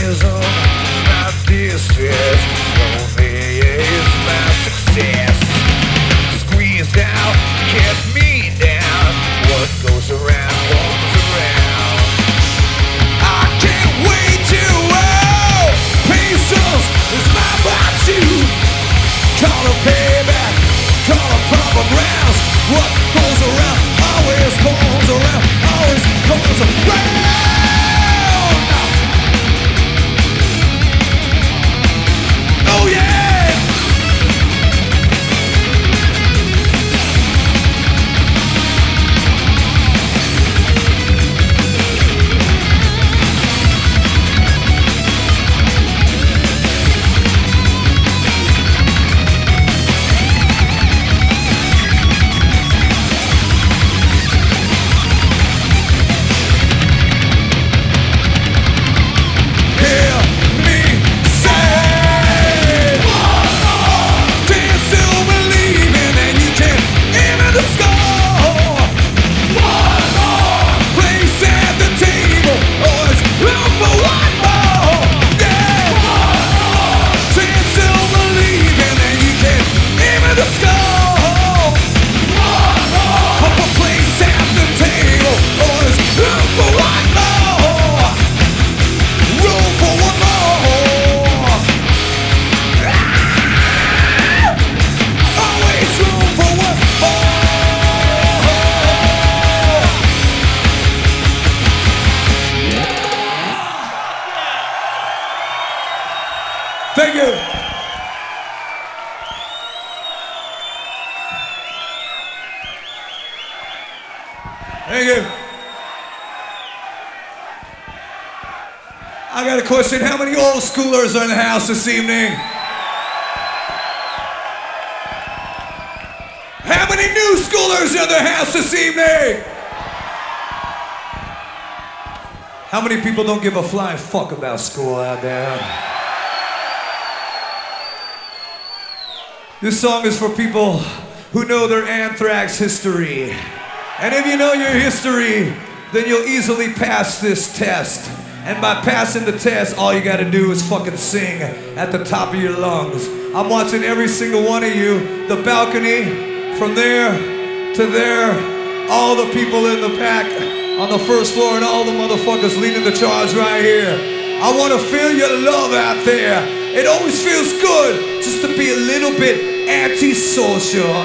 reason, my distress. Lonely is my success. Squeezed out, kept me down. What goes around comes around. I can't wait to out. Pesos is my virtue. Call a payback, call a proper grounds. What goes around always comes around, always comes around. Oh yeah! Thank you. Thank you. I got a question. How many old schoolers are in the house this evening? How many new schoolers are in the house this evening? How many people don't give a flying fuck about school out there? This song is for people who know their Anthrax history. And if you know your history, then you'll easily pass this test. And by passing the test, all you gotta do is fucking sing at the top of your lungs. I'm watching every single one of you, the balcony, from there to there, all the people in the back on the first floor, and all the motherfuckers leading the charge right here. I wanna feel your love out there. It always feels good just to be a little bit antisocial.